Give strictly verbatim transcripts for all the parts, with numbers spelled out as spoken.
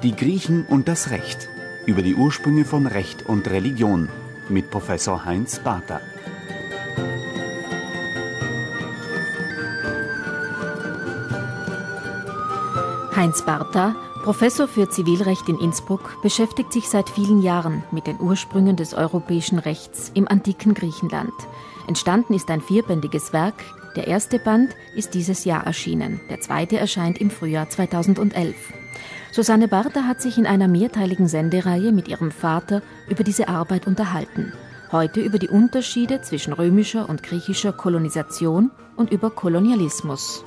Die Griechen und das Recht. Über die Ursprünge von Recht und Religion mit Professor Heinz Barther. Heinz Barther, Professor für Zivilrecht in Innsbruck, beschäftigt sich seit vielen Jahren mit den Ursprüngen des europäischen Rechts im antiken Griechenland. Entstanden ist ein vierbändiges Werk. Der erste Band ist dieses Jahr erschienen. Der zweite erscheint im Frühjahr zweitausendelf. Susanne Barther hat sich in einer mehrteiligen Sendereihe mit ihrem Vater über diese Arbeit unterhalten. Heute über die Unterschiede zwischen römischer und griechischer Kolonisation und über Kolonialismus.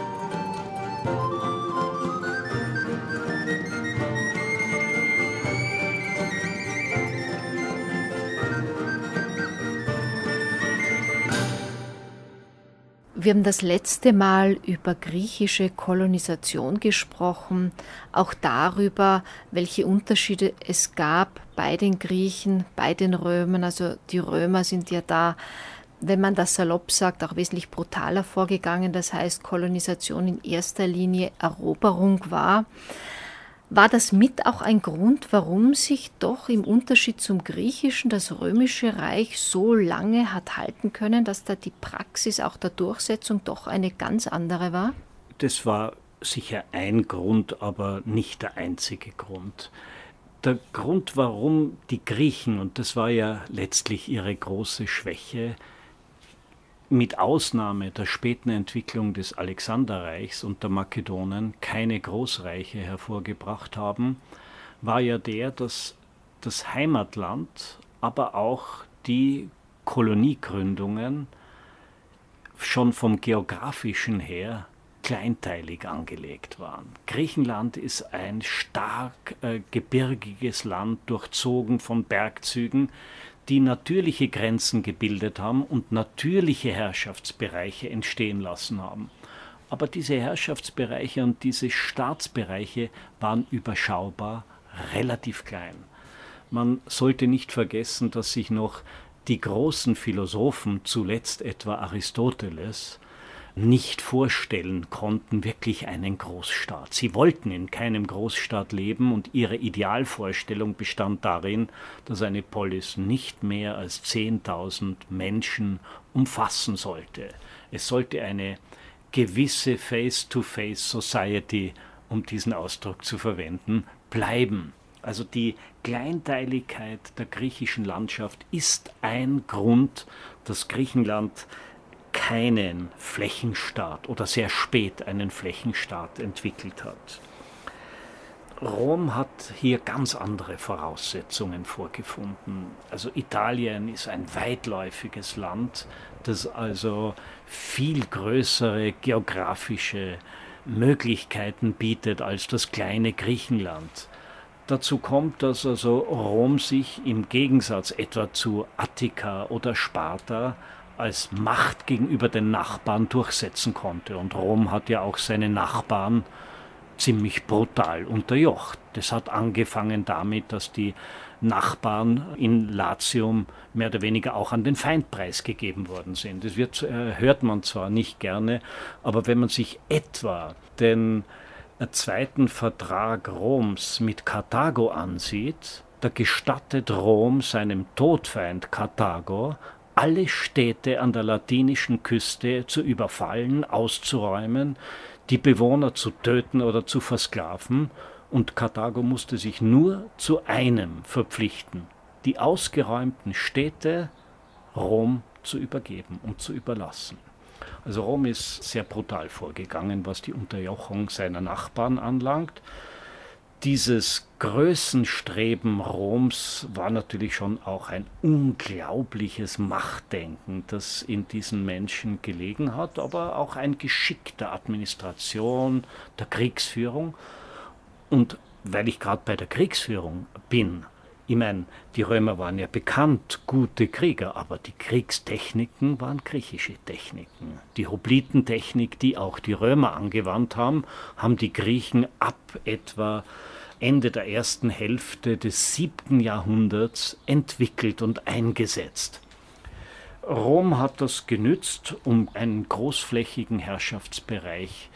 Wir haben das letzte Mal über griechische Kolonisation gesprochen, auch darüber, welche Unterschiede es gab bei den Griechen, bei den Römern. Also die Römer sind ja da, wenn man das salopp sagt, auch wesentlich brutaler vorgegangen. Das heißt, Kolonisation in erster Linie Eroberung war. War das mit auch ein Grund, warum sich doch im Unterschied zum Griechischen das Römische Reich so lange hat halten können, dass da die Praxis auch der Durchsetzung doch eine ganz andere war? Das war sicher ein Grund, aber nicht der einzige Grund. Der Grund, warum die Griechen, und das war ja letztlich ihre große Schwäche, mit Ausnahme der späten Entwicklung des Alexanderreichs und der Makedonen keine Großreiche hervorgebracht haben, war ja der, dass das Heimatland, aber auch die Koloniegründungen schon vom Geografischen her kleinteilig angelegt waren. Griechenland ist ein stark äh, gebirgiges Land, durchzogen von Bergzügen, die natürliche Grenzen gebildet haben und natürliche Herrschaftsbereiche entstehen lassen haben. Aber diese Herrschaftsbereiche und diese Staatsbereiche waren überschaubar, relativ klein. Man sollte nicht vergessen, dass sich noch die großen Philosophen, zuletzt etwa Aristoteles, nicht vorstellen konnten, wirklich einen Großstaat. Sie wollten in keinem Großstaat leben und ihre Idealvorstellung bestand darin, dass eine Polis nicht mehr als zehntausend Menschen umfassen sollte. Es sollte eine gewisse Face-to-Face-Society, um diesen Ausdruck zu verwenden, bleiben. Also die Kleinteiligkeit der griechischen Landschaft ist ein Grund, dass Griechenland keinen Flächenstaat oder sehr spät einen Flächenstaat entwickelt hat. Rom hat hier ganz andere Voraussetzungen vorgefunden. Also Italien ist ein weitläufiges Land, das also viel größere geografische Möglichkeiten bietet als das kleine Griechenland. Dazu kommt, dass also Rom sich im Gegensatz etwa zu Attika oder Sparta als Macht gegenüber den Nachbarn durchsetzen konnte. Und Rom hat ja auch seine Nachbarn ziemlich brutal unterjocht. Das hat angefangen damit, dass die Nachbarn in Latium mehr oder weniger auch an den Feind preisgegeben worden sind. Das wird, äh, hört man zwar nicht gerne, aber wenn man sich etwa den äh, zweiten Vertrag Roms mit Karthago ansieht, da gestattet Rom seinem Todfeind Karthago, alle Städte an der latinischen Küste zu überfallen, auszuräumen, die Bewohner zu töten oder zu versklaven, und Karthago musste sich nur zu einem verpflichten, die ausgeräumten Städte Rom zu übergeben und zu überlassen. Also Rom ist sehr brutal vorgegangen, was die Unterjochung seiner Nachbarn anlangt. Dieses Größenstreben Roms war natürlich schon auch ein unglaubliches Machtdenken, das in diesen Menschen gelegen hat, aber auch ein Geschick der Administration, der Kriegsführung. Und weil ich gerade bei der Kriegsführung bin, ich meine, die Römer waren ja bekannt gute Krieger, aber die Kriegstechniken waren griechische Techniken. Die Hoplitentechnik, die auch die Römer angewandt haben, haben die Griechen ab etwa Ende der ersten Hälfte des siebten Jahrhunderts entwickelt und eingesetzt. Rom hat das genützt, um einen großflächigen Herrschaftsbereich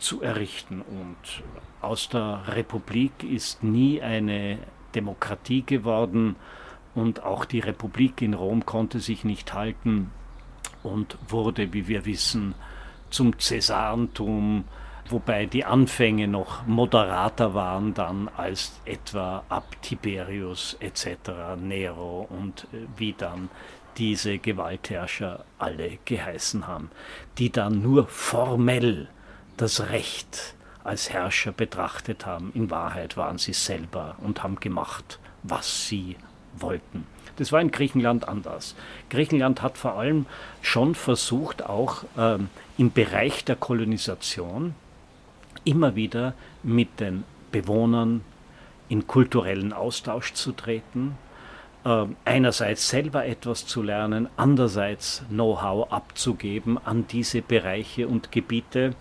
zu errichten. Und aus der Republik ist nie eine Demokratie geworden und auch die Republik in Rom konnte sich nicht halten und wurde, wie wir wissen, zum Cäsarentum, wobei die Anfänge noch moderater waren dann als etwa ab Tiberius et cetera, Nero und wie dann diese Gewaltherrscher alle geheißen haben, die dann nur formell das Recht als Herrscher betrachtet haben. In Wahrheit waren sie selber und haben gemacht, was sie wollten. Das war in Griechenland anders. Griechenland hat vor allem schon versucht, auch ähm, im Bereich der Kolonisation immer wieder mit den Bewohnern in kulturellen Austausch zu treten, äh, einerseits selber etwas zu lernen, andererseits Know-how abzugeben an diese Bereiche und Gebiete.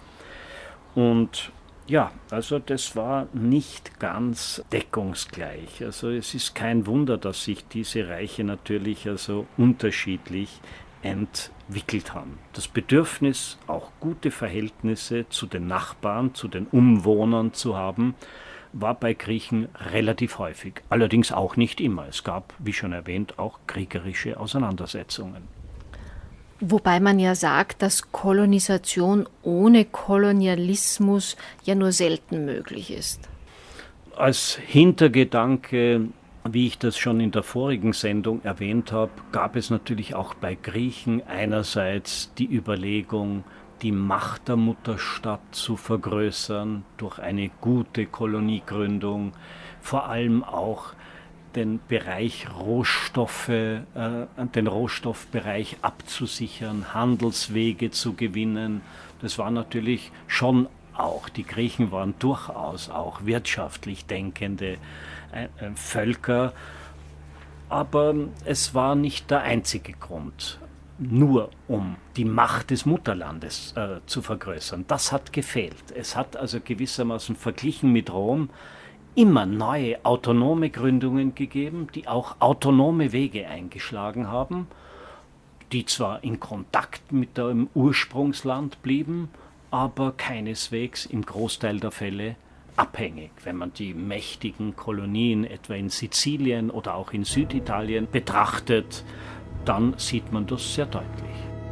Und ja, also das war nicht ganz deckungsgleich. Also es ist kein Wunder, dass sich diese Reiche natürlich also unterschiedlich entwickelt haben. Das Bedürfnis, auch gute Verhältnisse zu den Nachbarn, zu den Umwohnern zu haben, war bei Griechen relativ häufig. Allerdings auch nicht immer. Es gab, wie schon erwähnt, auch kriegerische Auseinandersetzungen. Wobei man ja sagt, dass Kolonisation ohne Kolonialismus ja nur selten möglich ist. Als Hintergedanke, wie ich das schon in der vorigen Sendung erwähnt habe, gab es natürlich auch bei Griechen einerseits die Überlegung, die Macht der Mutterstadt zu vergrößern durch eine gute Koloniegründung, vor allem auch den Bereich Rohstoffe, äh, den Rohstoffbereich abzusichern, Handelswege zu gewinnen. Das war natürlich schon auch, die Griechen waren durchaus auch wirtschaftlich denkende äh, äh, Völker, aber es war nicht der einzige Grund, nur um die Macht des Mutterlandes äh, zu vergrößern. Das hat gefehlt. Es hat also gewissermaßen verglichen mit Rom immer neue autonome Gründungen gegeben, die auch autonome Wege eingeschlagen haben, die zwar in Kontakt mit dem Ursprungsland blieben, aber keineswegs im Großteil der Fälle abhängig. Wenn man die mächtigen Kolonien etwa in Sizilien oder auch in Süditalien betrachtet, dann sieht man das sehr deutlich.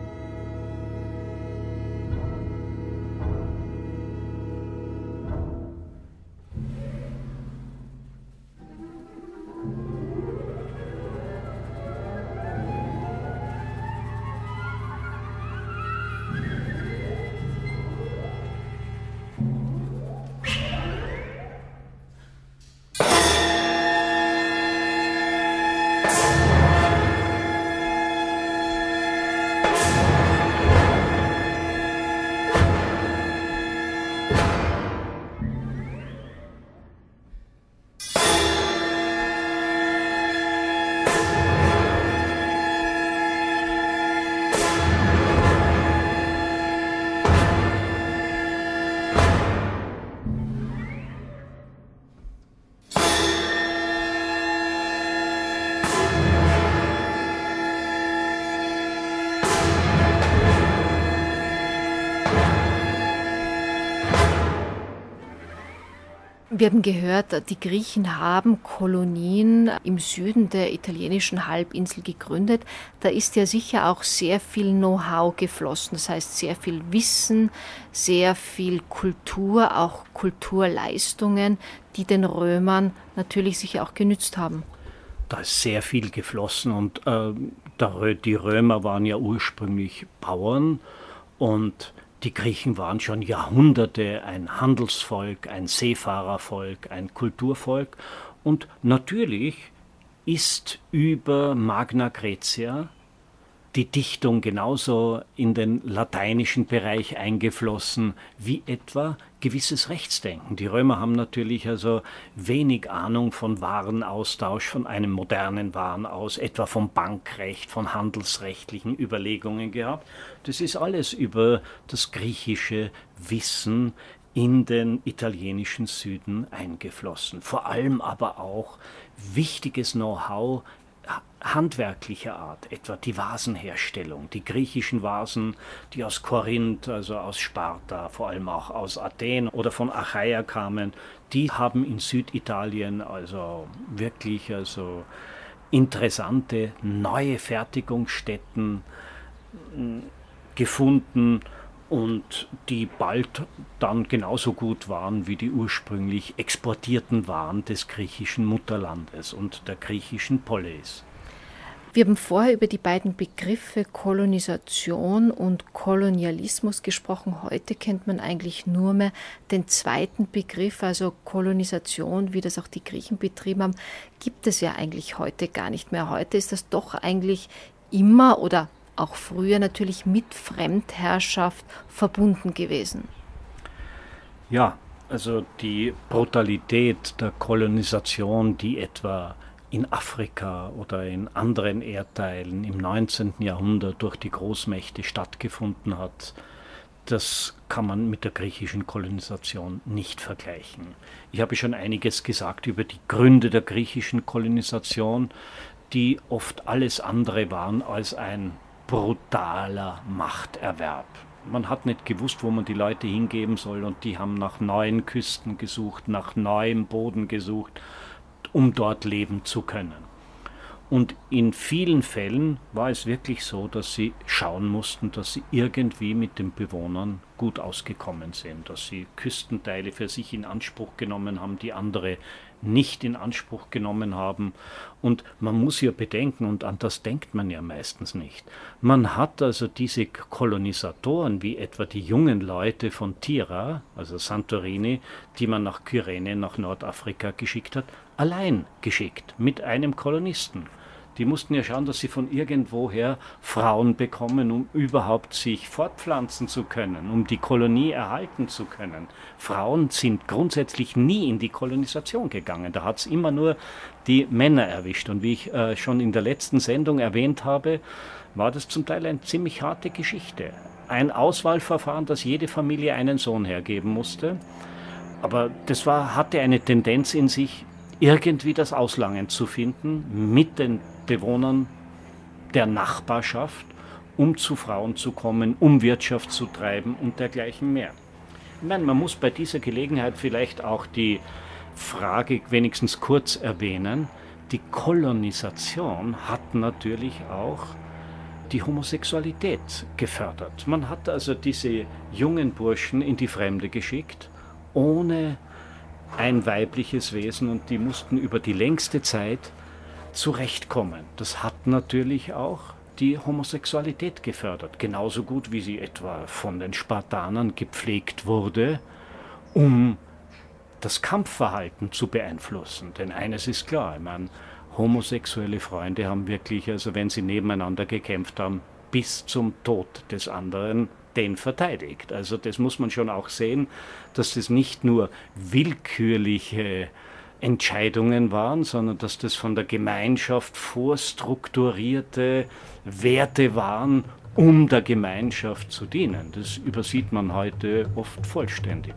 Wir haben gehört, die Griechen haben Kolonien im Süden der italienischen Halbinsel gegründet. Da ist ja sicher auch sehr viel Know-how geflossen, das heißt sehr viel Wissen, sehr viel Kultur, auch Kulturleistungen, die den Römern natürlich sicher auch genützt haben. Da ist sehr viel geflossen und äh, der, die Römer waren ja ursprünglich Bauern und die Griechen waren schon Jahrhunderte ein Handelsvolk, ein Seefahrervolk, ein Kulturvolk. Und natürlich ist über Magna Graecia die Dichtung genauso in den lateinischen Bereich eingeflossen wie etwa gewisses Rechtsdenken. Die Römer haben natürlich also wenig Ahnung von Warenaustausch, von einem modernen Warenaus, etwa vom Bankrecht, von handelsrechtlichen Überlegungen gehabt. Das ist alles über das griechische Wissen in den italienischen Süden eingeflossen. Vor allem aber auch wichtiges Know-how handwerklicher Art, etwa die Vasenherstellung, die griechischen Vasen, die aus Korinth, also aus Sparta, vor allem auch aus Athen oder von Achaia kamen, die haben in Süditalien also wirklich also interessante neue Fertigungsstätten gefunden und die bald dann genauso gut waren wie die ursprünglich exportierten Waren des griechischen Mutterlandes und der griechischen Polis. Wir haben vorher über die beiden Begriffe Kolonisation und Kolonialismus gesprochen. Heute kennt man eigentlich nur mehr den zweiten Begriff, also Kolonisation, wie das auch die Griechen betrieben haben, gibt es ja eigentlich heute gar nicht mehr. Heute ist das doch eigentlich immer oder auch früher natürlich mit Fremdherrschaft verbunden gewesen. Ja, also die Brutalität der Kolonisation, die etwa in Afrika oder in anderen Erdteilen im neunzehnten Jahrhundert durch die Großmächte stattgefunden hat, das kann man mit der griechischen Kolonisation nicht vergleichen. Ich habe schon einiges gesagt über die Gründe der griechischen Kolonisation, die oft alles andere waren als ein brutaler Machterwerb. Man hat nicht gewusst, wo man die Leute hingeben soll, und die haben nach neuen Küsten gesucht, nach neuem Boden gesucht, um dort leben zu können. Und in vielen Fällen war es wirklich so, dass sie schauen mussten, dass sie irgendwie mit den Bewohnern gut ausgekommen sind, dass sie Küstenteile für sich in Anspruch genommen haben, die andere nicht in Anspruch genommen haben. Und man muss ja bedenken, und an das denkt man ja meistens nicht, man hat also diese Kolonisatoren, wie etwa die jungen Leute von Tira, also Santorini, die man nach Kyrene, nach Nordafrika geschickt hat, allein geschickt, mit einem Kolonisten. Die mussten ja schauen, dass sie von irgendwoher Frauen bekommen, um überhaupt sich fortpflanzen zu können, um die Kolonie erhalten zu können. Frauen sind grundsätzlich nie in die Kolonisation gegangen. Da hat es immer nur die Männer erwischt. Und wie ich äh, schon in der letzten Sendung erwähnt habe, war das zum Teil eine ziemlich harte Geschichte. Ein Auswahlverfahren, das jede Familie einen Sohn hergeben musste. Aber das war, hatte eine Tendenz in sich, irgendwie das Auslangen zu finden mit den Bewohnern der Nachbarschaft, um zu Frauen zu kommen, um Wirtschaft zu treiben und dergleichen mehr. Ich meine, man muss bei dieser Gelegenheit vielleicht auch die Frage wenigstens kurz erwähnen. Die Kolonisation hat natürlich auch die Homosexualität gefördert. Man hat also diese jungen Burschen in die Fremde geschickt, ohne ein weibliches Wesen, und die mussten über die längste Zeit zurechtkommen. Das hat natürlich auch die Homosexualität gefördert, genauso gut wie sie etwa von den Spartanern gepflegt wurde, um das Kampfverhalten zu beeinflussen. Denn eines ist klar, ich meine, homosexuelle Freunde haben wirklich, also wenn sie nebeneinander gekämpft haben, bis zum Tod des anderen den verteidigt. Also das muss man schon auch sehen, dass das nicht nur willkürliche Entscheidungen waren, sondern dass das von der Gemeinschaft vorstrukturierte Werte waren, um der Gemeinschaft zu dienen. Das übersieht man heute oft vollständig.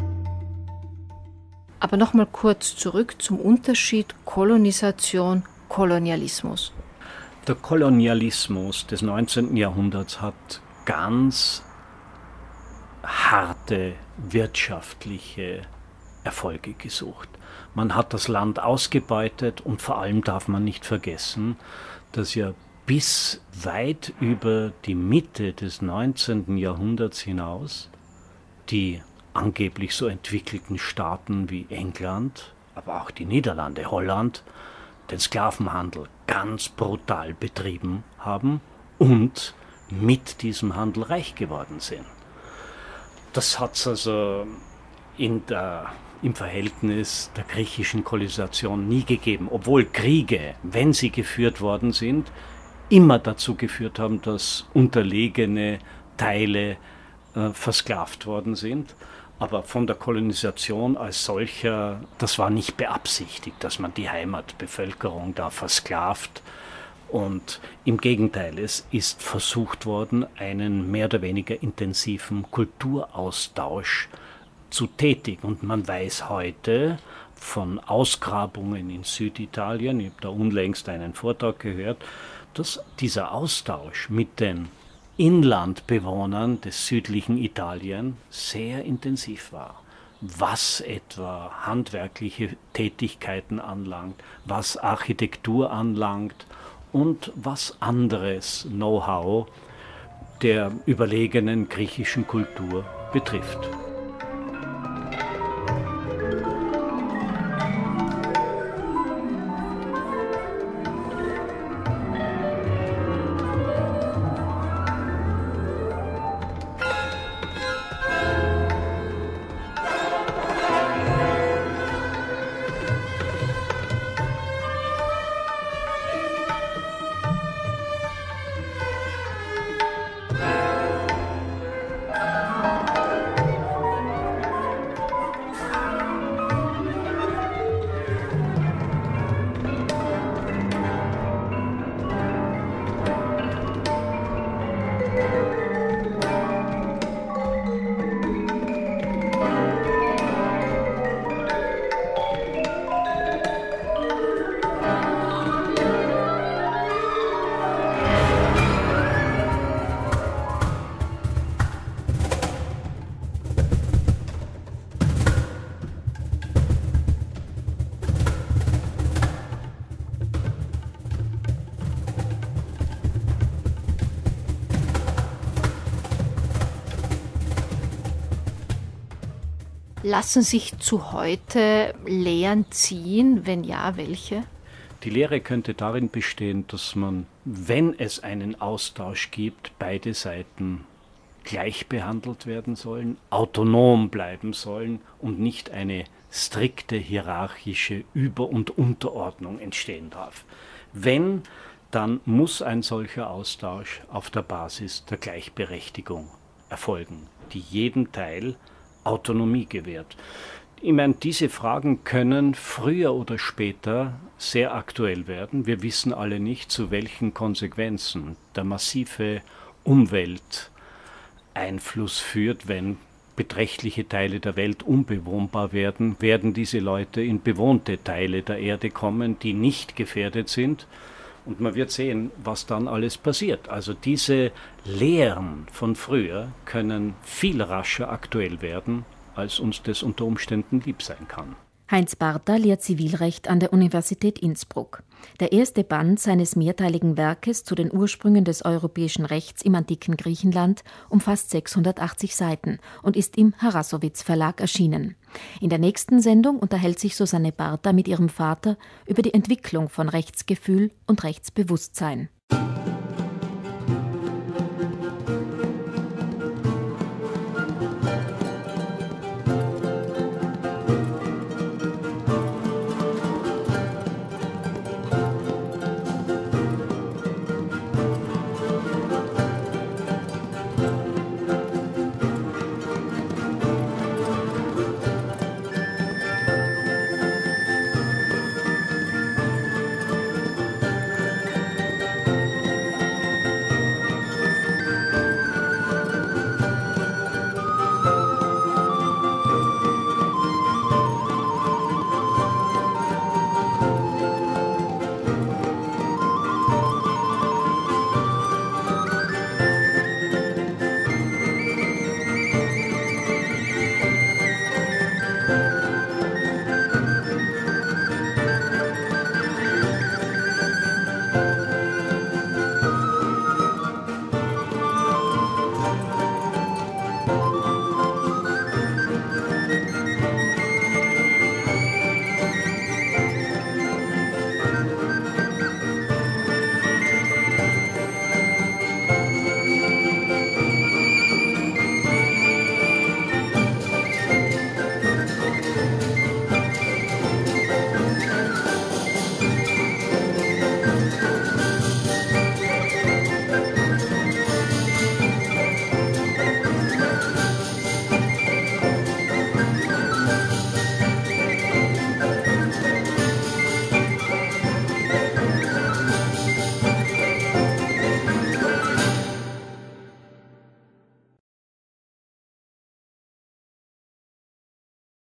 Aber nochmal kurz zurück zum Unterschied Kolonisation, Kolonialismus? Der Kolonialismus des neunzehnten Jahrhunderts hat ganz harte wirtschaftliche Erfolge gesucht. Man hat das Land ausgebeutet und vor allem darf man nicht vergessen, dass ja bis weit über die Mitte des neunzehnten Jahrhunderts hinaus die angeblich so entwickelten Staaten wie England, aber auch die Niederlande, Holland, den Sklavenhandel ganz brutal betrieben haben und mit diesem Handel reich geworden sind. Das hat es also in der, im Verhältnis der griechischen Kolonisation nie gegeben, obwohl Kriege, wenn sie geführt worden sind, immer dazu geführt haben, dass unterlegene Teile äh, versklavt worden sind. Aber von der Kolonisation als solcher, das war nicht beabsichtigt, dass man die Heimatbevölkerung da versklavt. Und im Gegenteil, es ist versucht worden, einen mehr oder weniger intensiven Kulturaustausch zu tätigen. Und man weiß heute von Ausgrabungen in Süditalien, ich habe da unlängst einen Vortrag gehört, dass dieser Austausch mit den Inlandbewohnern des südlichen Italien sehr intensiv war, was etwa handwerkliche Tätigkeiten anlangt, was Architektur anlangt und was anderes Know-how der überlegenen griechischen Kultur betrifft. Lassen sich zu heute Lehren ziehen? Wenn ja, welche? Die Lehre könnte darin bestehen, dass man, wenn es einen Austausch gibt, beide Seiten gleich behandelt werden sollen, autonom bleiben sollen und nicht eine strikte hierarchische Über- und Unterordnung entstehen darf. Wenn, dann muss ein solcher Austausch auf der Basis der Gleichberechtigung erfolgen, die jedem Teil Autonomie gewährt. Ich meine, diese Fragen können früher oder später sehr aktuell werden. Wir wissen alle nicht, zu welchen Konsequenzen der massive Umwelteinfluss führt, wenn beträchtliche Teile der Welt unbewohnbar werden, werden diese Leute in bewohnte Teile der Erde kommen, die nicht gefährdet sind. Und man wird sehen, was dann alles passiert. Also diese Lehren von früher können viel rascher aktuell werden, als uns das unter Umständen lieb sein kann. Heinz Bartha lehrt Zivilrecht an der Universität Innsbruck. Der erste Band seines mehrteiligen Werkes zu den Ursprüngen des europäischen Rechts im antiken Griechenland umfasst sechshundertachtzig Seiten und ist im Harrassowitz Verlag erschienen. In der nächsten Sendung unterhält sich Susanne Bartha mit ihrem Vater über die Entwicklung von Rechtsgefühl und Rechtsbewusstsein.